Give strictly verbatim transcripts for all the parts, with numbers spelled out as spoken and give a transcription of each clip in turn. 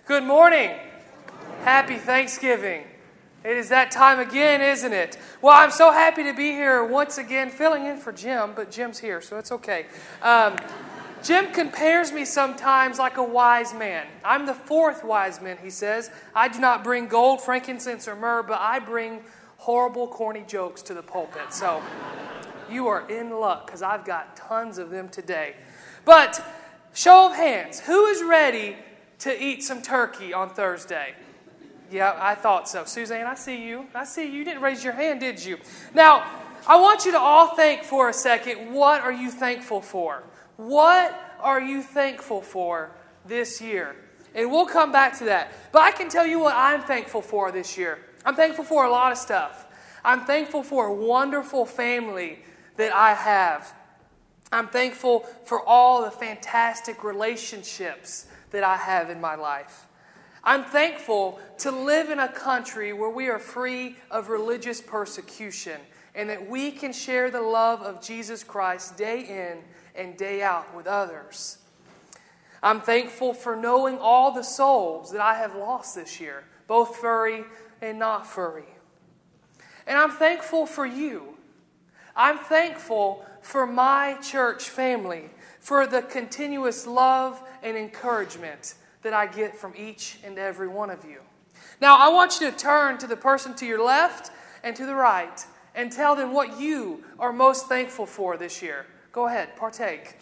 Good morning. Happy Thanksgiving. It is that time again, isn't it? Well, I'm so happy to be here once again, filling in for Jim, but Jim's here, so it's okay. Um, Jim compares me sometimes like a wise man. I'm the fourth wise man, he says. I do not bring gold, frankincense, or myrrh, but I bring horrible, corny jokes to the pulpit. So you are in luck, because I've got tons of them today. But show of hands, who is ready to eat some turkey on Thursday? Yeah, I thought so. Suzanne, I see you. I see you. You didn't raise your hand, did you? Now, I want you to all think for a second, what are you thankful for? What are you thankful for this year? And we'll come back to that. But I can tell you what I'm thankful for this year. I'm thankful for a lot of stuff. I'm thankful for a wonderful family that I have. I'm thankful for all the fantastic relationships that I have in my life. I'm thankful to live in a country where we are free of religious persecution and that we can share the love of Jesus Christ day in and day out with others. I'm thankful for knowing all the souls that I have lost this year, both furry and not furry. And I'm thankful for you. I'm thankful for my church family, for the continuous love and encouragement that I get from each and every one of you. Now, I want you to turn to the person to your left and to the right and tell them what you are most thankful for this year. Go ahead, partake.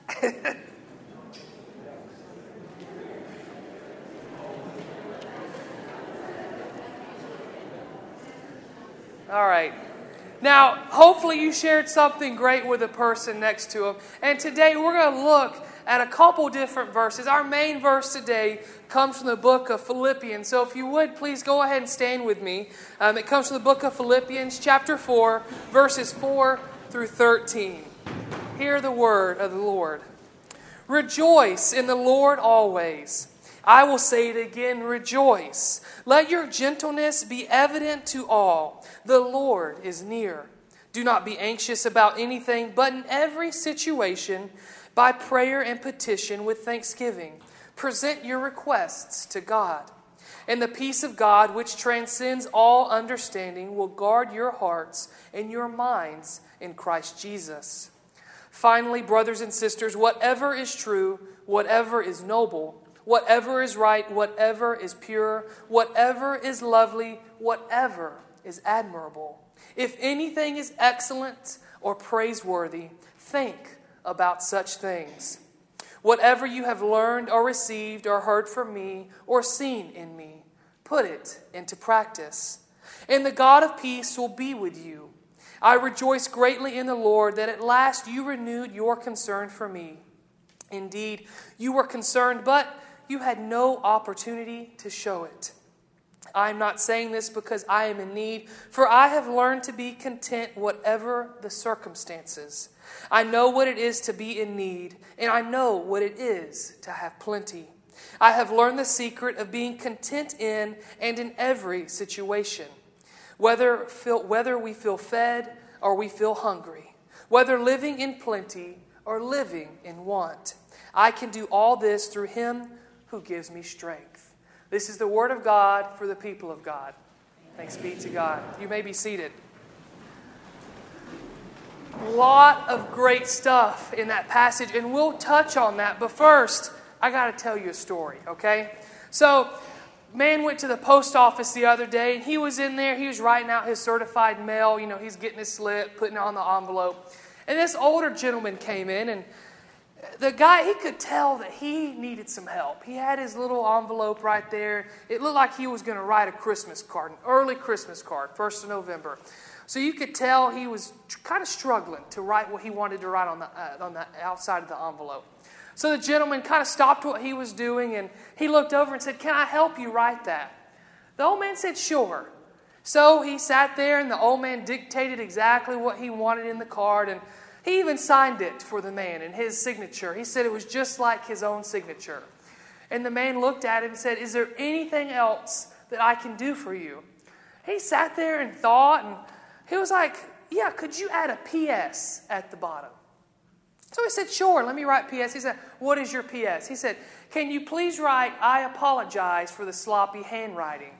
All right. Now, hopefully you shared something great with the person next to him. And today we're going to look at a couple different verses. Our main verse today comes from the book of Philippians. So if you would, please go ahead and stand with me. Um, it comes from the book of Philippians, chapter four, verses four through thirteen. Hear the word of the Lord. Rejoice in the Lord always. I will say it again, rejoice. Let your gentleness be evident to all. The Lord is near. Do not be anxious about anything, but in every situation, by prayer and petition with thanksgiving, present your requests to God. And the peace of God, which transcends all understanding, will guard your hearts and your minds in Christ Jesus. Finally, brothers and sisters, whatever is true, whatever is noble, whatever is right, whatever is pure, whatever is lovely, whatever is admirable, if anything is excellent or praiseworthy, think about such things. Whatever you have learned or received or heard from me or seen in me, put it into practice. And the God of peace will be with you. I rejoice greatly in the Lord that at last you renewed your concern for me. Indeed, you were concerned, but you had no opportunity to show it. I am not saying this because I am in need, for I have learned to be content whatever the circumstances. I know what it is to be in need, and I know what it is to have plenty. I have learned the secret of being content in and in every situation, whether, feel, whether we feel fed or we feel hungry, whether living in plenty or living in want. I can do all this through Him who gives me strength. This is the word of God for the people of God. Thanks be to God. You may be seated. A lot of great stuff in that passage, and we'll touch on that. But first, I got to tell you a story, okay? So, man went to the post office the other day, and he was in there. He was writing out his certified mail. You know, he's getting his slip, putting it on the envelope. And this older gentleman came in, and the guy, he could tell that he needed some help. He had his little envelope right there. It looked like he was going to write a Christmas card, an early Christmas card, first of November. So you could tell he was kind of struggling to write what he wanted to write on the, uh, on the outside of the envelope. So the gentleman kind of stopped what he was doing, and he looked over and said, "Can I help you write that?" The old man said, "Sure." So he sat there, and the old man dictated exactly what he wanted in the card, and he even signed it for the man in his signature. He said it was just like his own signature. And the man looked at him and said, "Is there anything else that I can do for you?" He sat there and thought, and he was like, "Yeah, could you add a P S at the bottom?" So he said, sure, let me write P S He said, what is your P S He said, can you please write, I apologize for the sloppy handwriting.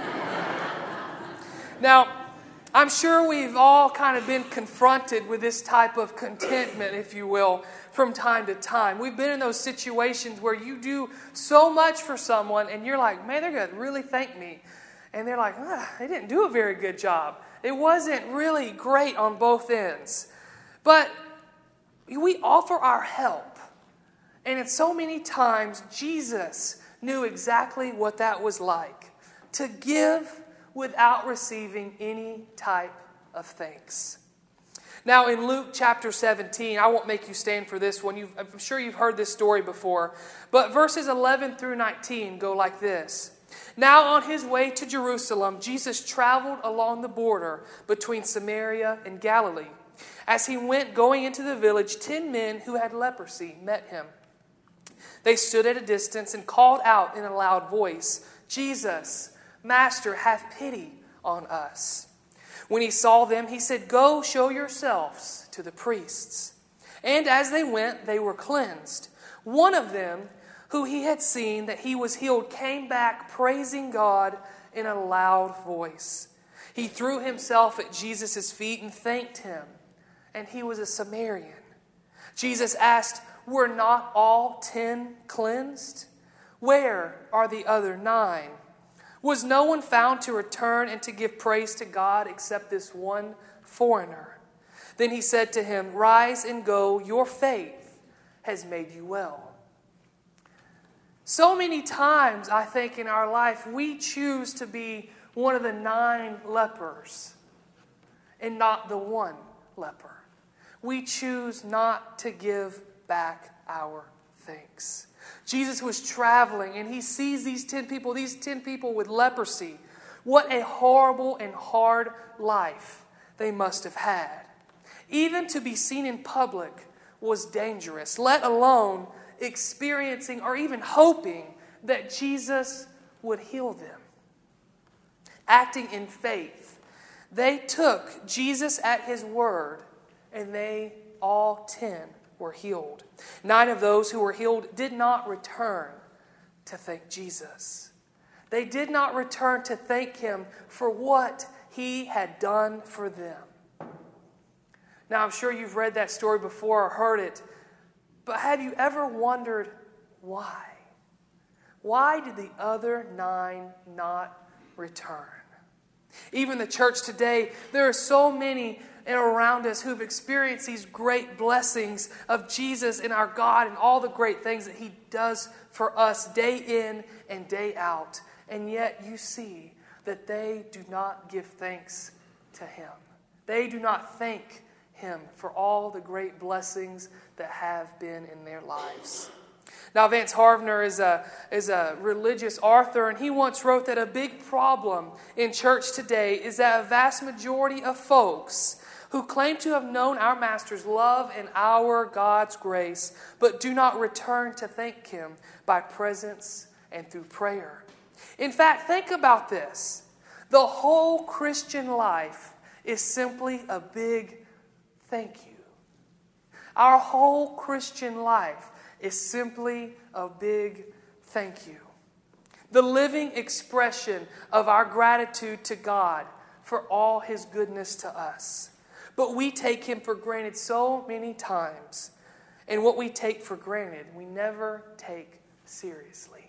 Now, I'm sure we've all kind of been confronted with this type of contentment, if you will, from time to time. We've been in those situations where you do so much for someone and you're like, man, they're going to really thank me. And they're like, ah, they didn't do a very good job. It wasn't really great on both ends. But we offer our help. And it's so many times Jesus knew exactly what that was like. To give without receiving any type of thanks. Now in Luke chapter seventeen, I won't make you stand for this one. You've, I'm sure you've heard this story before. But verses eleven through nineteen go like this. Now on his way to Jerusalem, Jesus traveled along the border between Samaria and Galilee. As he went going into the village, ten men who had leprosy met him. They stood at a distance and called out in a loud voice, Jesus, Master, have pity on us. When he saw them, he said, go show yourselves to the priests. And as they went, they were cleansed. One of them, who he had seen that he was healed, came back praising God in a loud voice. He threw himself at Jesus' feet and thanked him. And he was a Samaritan. Jesus asked, were not all ten cleansed? Where are the other nine? Was no one found to return and to give praise to God except this one foreigner? Then he said to him, rise and go, your faith has made you well. So many times, I think, in our life, we choose to be one of the nine lepers and not the one leper. We choose not to give back our thanks. Jesus was traveling and he sees these ten people, these ten people with leprosy. What a horrible and hard life they must have had. Even to be seen in public was dangerous, let alone experiencing or even hoping that Jesus would heal them. Acting in faith, they took Jesus at his word and they all ten were healed. Nine of those who were healed did not return to thank Jesus. They did not return to thank him for what he had done for them. Now, I'm sure you've read that story before or heard it, but have you ever wondered why? Why did the other nine not return? Even the church today, there are so many around us who've experienced these great blessings of Jesus and our God and all the great things that he does for us day in and day out. And yet you see that they do not give thanks to him. They do not thank him for all the great blessings that have been in their lives. Now, Vance Havner is a, is a religious author, and he once wrote that a big problem in church today is that a vast majority of folks who claim to have known our Master's love and our God's grace, but do not return to thank him by presence and through prayer. In fact, think about this. The whole Christian life is simply a big thank you. Our whole Christian life is simply a big thank you. The living expression of our gratitude to God for all his goodness to us. But we take him for granted so many times. And what we take for granted, we never take seriously.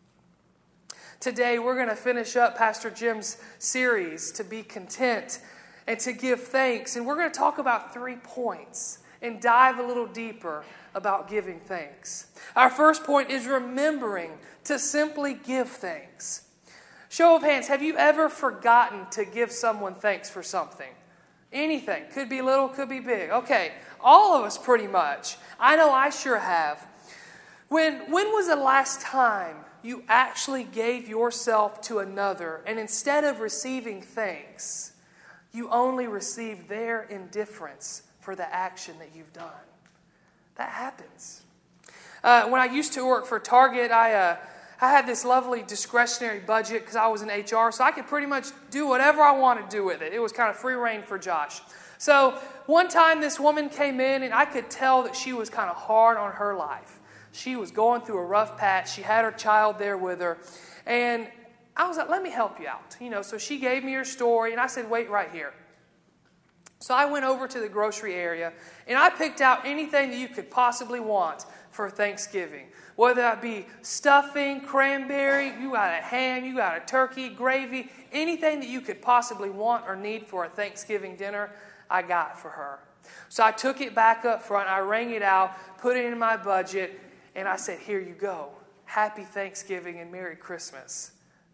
Today, we're going to finish up Pastor Jim's series, To Be Content and to Give Thanks. And we're going to talk about three points and dive a little deeper about giving thanks. Our first point is remembering to simply give thanks. Show of hands, have you ever forgotten to give someone thanks for something? Anything. Could be little, could be big. Okay, all of us pretty much. I know I sure have. When, when was the last time you actually gave yourself to another and instead of receiving thanks, you only received their indifference for the action that you've done? That happens. Uh, when I used to work for Target, I uh, I had this lovely discretionary budget because I was in H R, so I could pretty much do whatever I wanted to do with it. It was kind of free reign for Josh. So one time this woman came in, and I could tell that she was kind of hard on her life. She was going through a rough patch. She had her child there with her. And I was like, let me help you out. You know, so she gave me her story, and I said, wait right here. So I went over to the grocery area, and I picked out anything that you could possibly want for Thanksgiving. Whether that be stuffing, cranberry, you got a ham, you got a turkey, gravy, anything that you could possibly want or need for a Thanksgiving dinner, I got for her. So I took it back up front, I rang it out, put it in my budget, and I said, here you go. Happy Thanksgiving and Merry Christmas.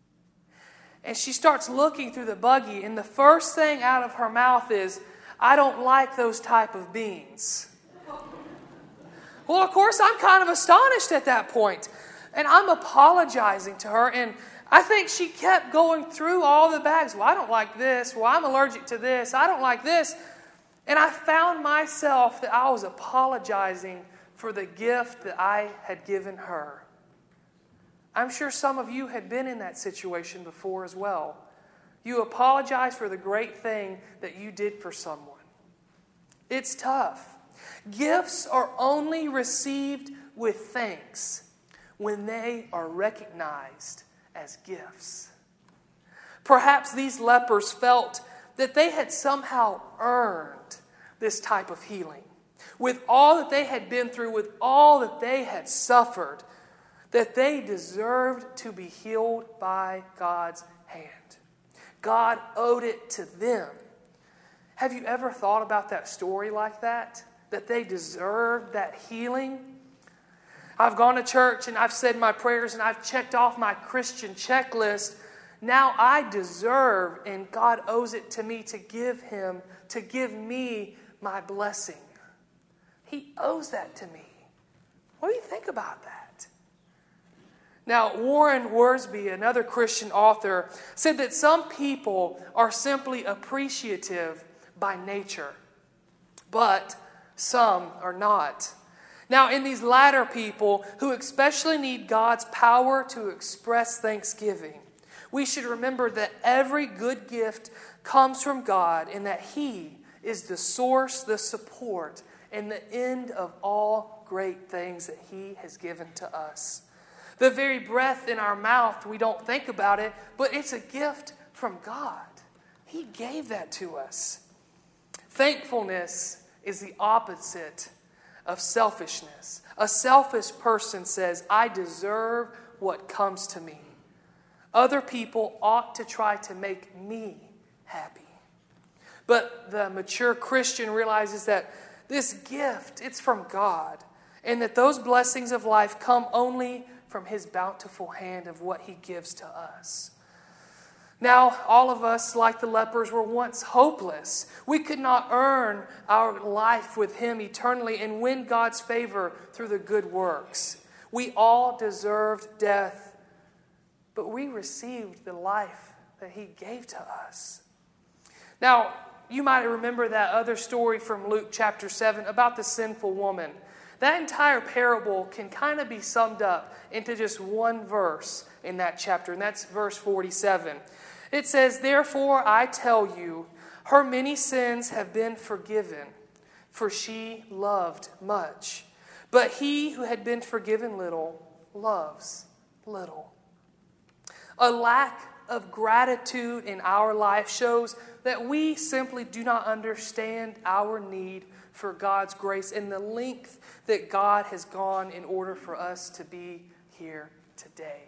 And she starts looking through the buggy, and the first thing out of her mouth is, I don't like those type of beans. Well, of course, I'm kind of astonished at that point. And I'm apologizing to her, and I think she kept going through all the bags. Well, I don't like this. Well, I'm allergic to this. I don't like this. And I found myself that I was apologizing for the gift that I had given her. I'm sure some of you had been in that situation before as well. You apologize for the great thing that you did for someone. It's tough. Gifts are only received with thanks when they are recognized as gifts. Perhaps these lepers felt that they had somehow earned this type of healing. With all that they had been through, with all that they had suffered, that they deserved to be healed by God's hand. God owed it to them. Have you ever thought about that story like that? That they deserved that healing? I've gone to church and I've said my prayers and I've checked off my Christian checklist. Now I deserve, and God owes it to me to give Him, to give me my blessing. He owes that to me. What do you think about that? Now, Warren Wiersbe, another Christian author, said that some people are simply appreciative by nature, but some are not. Now, in these latter people who especially need God's power to express thanksgiving, we should remember that every good gift comes from God and that He is the source, the support, and the end of all great things that He has given to us. The very breath in our mouth, we don't think about it, but it's a gift from God. He gave that to us. Thankfulness is the opposite of selfishness. A selfish person says, I deserve what comes to me. Other people ought to try to make me happy. But the mature Christian realizes that this gift, it's from God, and that those blessings of life come only from His bountiful hand of what He gives to us. Now, all of us, like the lepers, were once hopeless. We could not earn our life with Him eternally and win God's favor through the good works. We all deserved death, but we received the life that He gave to us. Now, you might remember that other story from Luke chapter seven about the sinful woman. That entire parable can kind of be summed up into just one verse in that chapter, and that's verse forty-seven. It says, Therefore I tell you, her many sins have been forgiven, for she loved much. But he who had been forgiven little loves little. A lack of gratitude in our life shows that we simply do not understand our need for God's grace and the length that God has gone in order for us to be here today.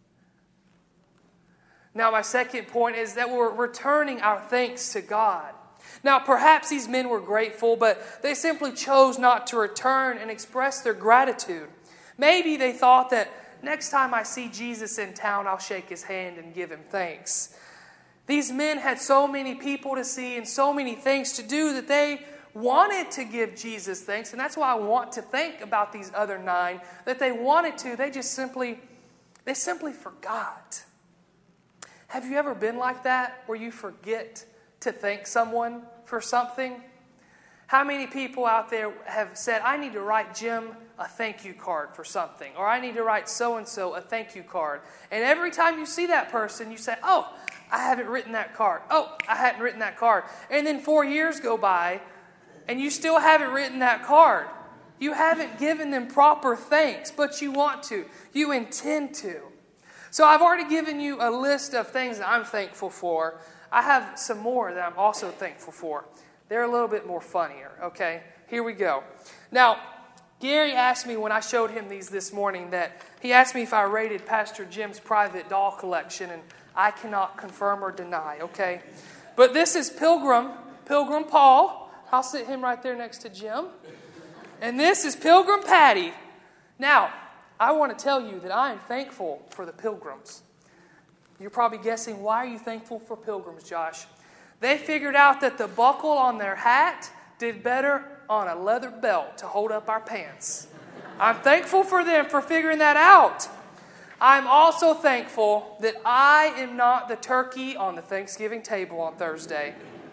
Now, my second point is that we're returning our thanks to God. Now, perhaps these men were grateful, but they simply chose not to return and express their gratitude. Maybe they thought that next time I see Jesus in town, I'll shake His hand and give Him thanks. These men had so many people to see and so many things to do that they wanted to give Jesus thanks. And that's why I want to think about these other nine, that they wanted to, they just simply, they simply forgot. Have you ever been like that, where you forget to thank someone for something? How many people out there have said, I need to write Jim a thank you card for something, or I need to write so-and-so a thank you card. And every time you see that person, you say, oh, I haven't written that card. Oh, I hadn't written that card. And then four years go by, and you still haven't written that card. You haven't given them proper thanks, but you want to. You intend to. So I've already given you a list of things that I'm thankful for. I have some more that I'm also thankful for. They're a little bit more funnier, okay? Here we go. Now, Gary asked me when I showed him these this morning that he asked me if I rated Pastor Jim's private doll collection, and I cannot confirm or deny, okay? But this is Pilgrim, Pilgrim Paul. I'll sit him right there next to Jim. And this is Pilgrim Patty. Now, I want to tell you that I am thankful for the Pilgrims. You're probably guessing, why are you thankful for Pilgrims, Josh? They figured out that the buckle on their hat did better on a leather belt to hold up our pants. I'm thankful for them for figuring that out. I'm also thankful that I am not the turkey on the Thanksgiving table on Thursday.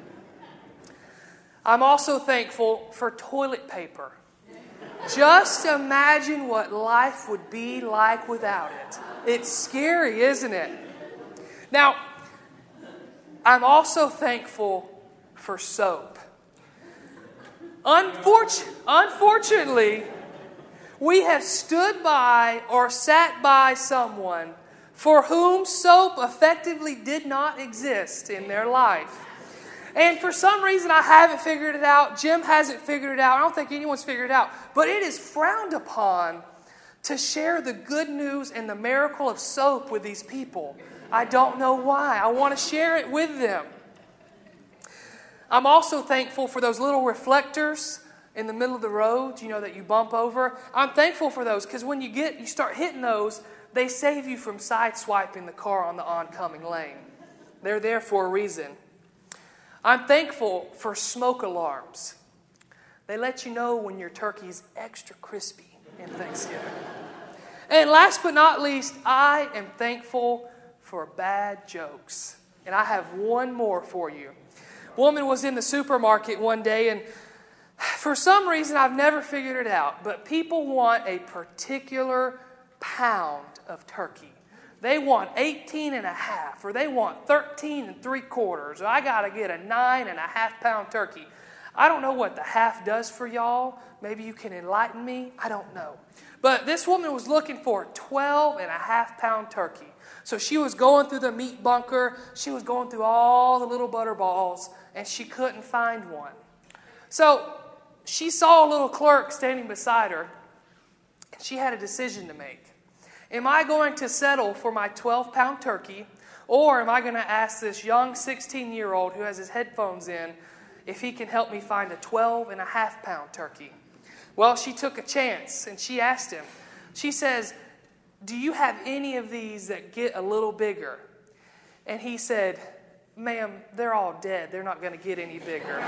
I'm also thankful for toilet paper. Just imagine what life would be like without it. It's scary, isn't it? Now, I'm also thankful for soap. Unfortunately, unfortunately, we have stood by or sat by someone for whom soap effectively did not exist in their life. And for some reason, I haven't figured it out. Jim hasn't figured it out. I don't think anyone's figured it out. But it is frowned upon to share the good news and the miracle of soap with these people. I don't know why. I want to share it with them. I'm also thankful for those little reflectors in the middle of the road, you know, that you bump over. I'm thankful for those because when you get, you start hitting those, they save you from sideswiping the car on the oncoming lane. They're there for a reason. I'm thankful for smoke alarms. They let you know when your turkey's extra crispy in Thanksgiving. And last but not least, I am thankful for bad jokes. And I have one more for you. A woman was in the supermarket one day, and for some reason I've never figured it out, but people want a particular pound of turkey. They want eighteen and a half, or they want thirteen and three quarters. I got to get a nine and a half pound turkey. I don't know what the half does for y'all. Maybe you can enlighten me. I don't know. But this woman was looking for a twelve and a half pound turkey. So she was going through the meat bunker. She was going through all the little butter balls, and she couldn't find one. So she saw a little clerk standing beside her, and she had a decision to make. Am I going to settle for my twelve pound turkey, or am I going to ask this young sixteen-year-old who has his headphones in if he can help me find a twelve and a half pound turkey? Well, she took a chance, and she asked him. She says, do you have any of these that get a little bigger? And he said, ma'am, they're all dead. They're not going to get any bigger.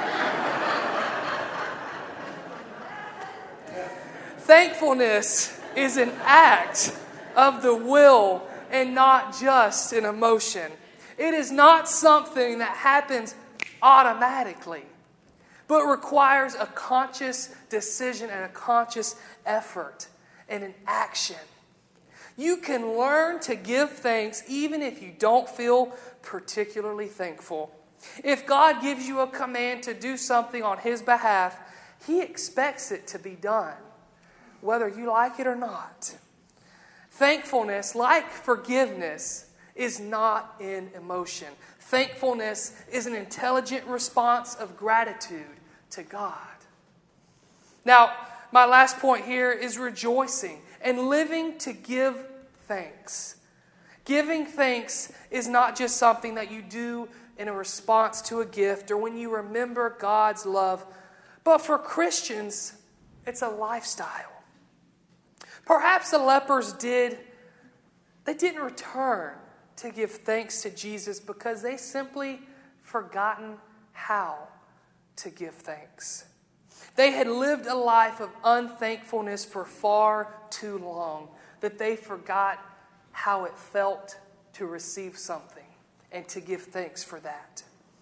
Thankfulness is an act of the will and not just an emotion. It is not something that happens automatically, but requires a conscious decision and a conscious effort and an action. You can learn to give thanks even if you don't feel particularly thankful. If God gives you a command to do something on His behalf, He expects it to be done, whether you like it or not. Thankfulness, like forgiveness, is not in emotion. Thankfulness is an intelligent response of gratitude to God. Now, my last point here is rejoicing and living to give thanks. Giving thanks is not just something that you do in a response to a gift or when you remember God's love, but for Christians, it's a lifestyle. Perhaps the lepers did, they didn't return to give thanks to Jesus because they simply forgotten how to give thanks. They had lived a life of unthankfulness for far too long that they forgot how it felt to receive something and to give thanks for that.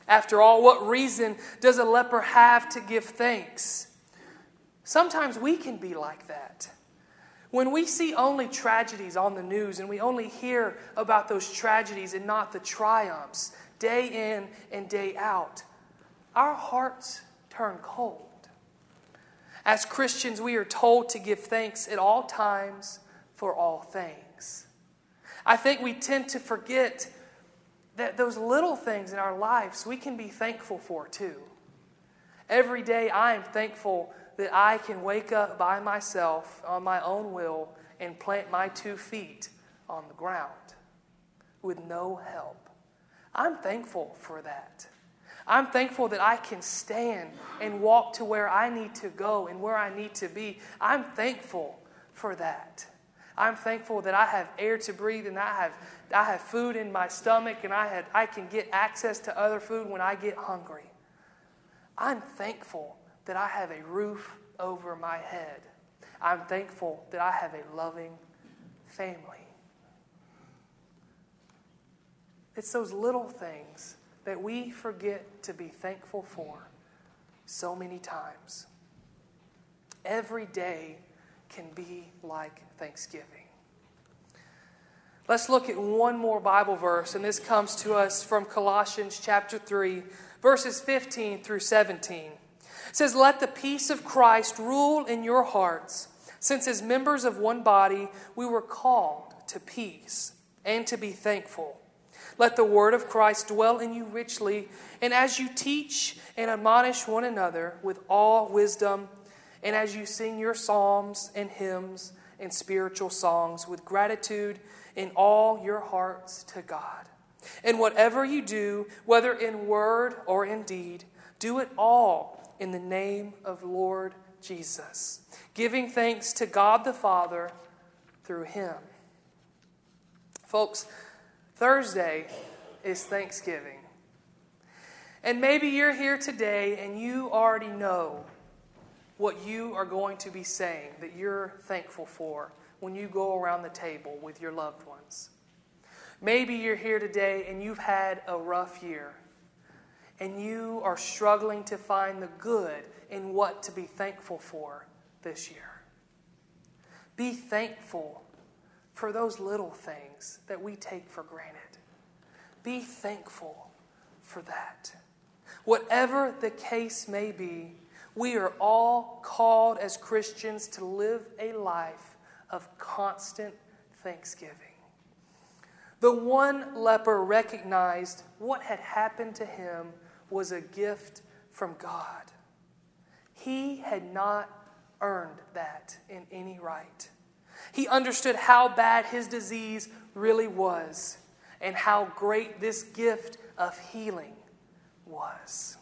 After all, what reason does a leper have to give thanks? Sometimes we can be like that. When we see only tragedies on the news and we only hear about those tragedies and not the triumphs day in and day out, our hearts turn cold. As Christians, we are told to give thanks at all times for all things. I think we tend to forget that those little things in our lives we can be thankful for too. Every day I am thankful that I can wake up by myself on my own will and plant my two feet on the ground with no help. I'm thankful for that. I'm thankful that I can stand and walk to where I need to go and where I need to be. I'm thankful for that. I'm thankful that I have air to breathe and I have I have food in my stomach and I had I can get access to other food when I get hungry. I'm thankful that I have a roof over my head. I'm thankful that I have a loving family. It's those little things that we forget to be thankful for so many times. Every day can be like Thanksgiving. Let's look at one more Bible verse, and this comes to us from Colossians chapter three, verses fifteen through seventeen. It says, "Let the peace of Christ rule in your hearts, since as members of one body we were called to peace and to be thankful. Let the word of Christ dwell in you richly, and as you teach and admonish one another with all wisdom, and as you sing your psalms and hymns and spiritual songs with gratitude in all your hearts to God. And whatever you do, whether in word or in deed, do it all in the name of Lord Jesus, giving thanks to God the Father through Him." Folks, Thursday is Thanksgiving. And maybe you're here today and you already know what you are going to be saying that you're thankful for when you go around the table with your loved ones. Maybe you're here today and you've had a rough year and you are struggling to find the good in what to be thankful for this year. Be thankful for those little things that we take for granted. Be thankful for that. Whatever the case may be, we are all called as Christians to live a life of constant thanksgiving. The one leper recognized what had happened to him was a gift from God. He had not earned that in any right. He understood how bad his disease really was and how great this gift of healing was.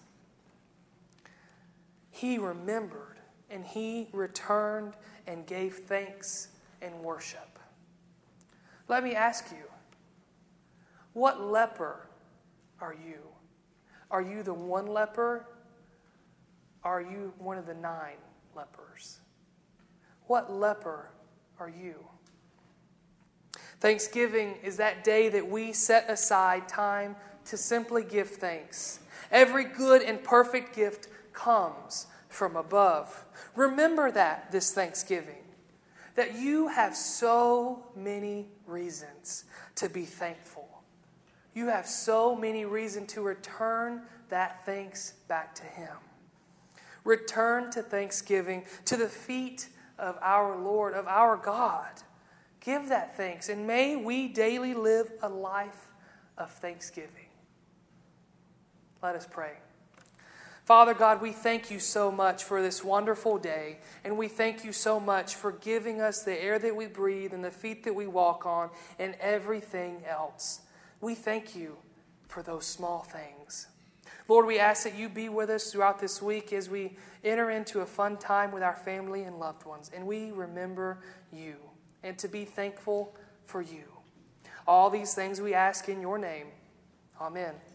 He remembered and he returned and gave thanks and worship. Let me ask you, what leper are you? Are you the one leper? Are you one of the nine lepers? What leper are you? Thanksgiving is that day that we set aside time to simply give thanks. Every good and perfect gift comes from above. Remember that this Thanksgiving, that you have so many reasons to be thankful. You have so many reasons to return that thanks back to Him. Return to thanksgiving, to the feet of our Lord, of our God. Give that thanks, and may we daily live a life of thanksgiving. Let us pray. Father God, we thank you so much for this wonderful day, and we thank you so much for giving us the air that we breathe and the feet that we walk on and everything else. We thank you for those small things. Lord, we ask that you be with us throughout this week as we enter into a fun time with our family and loved ones, and we remember you and to be thankful for you. All these things we ask in your name. Amen.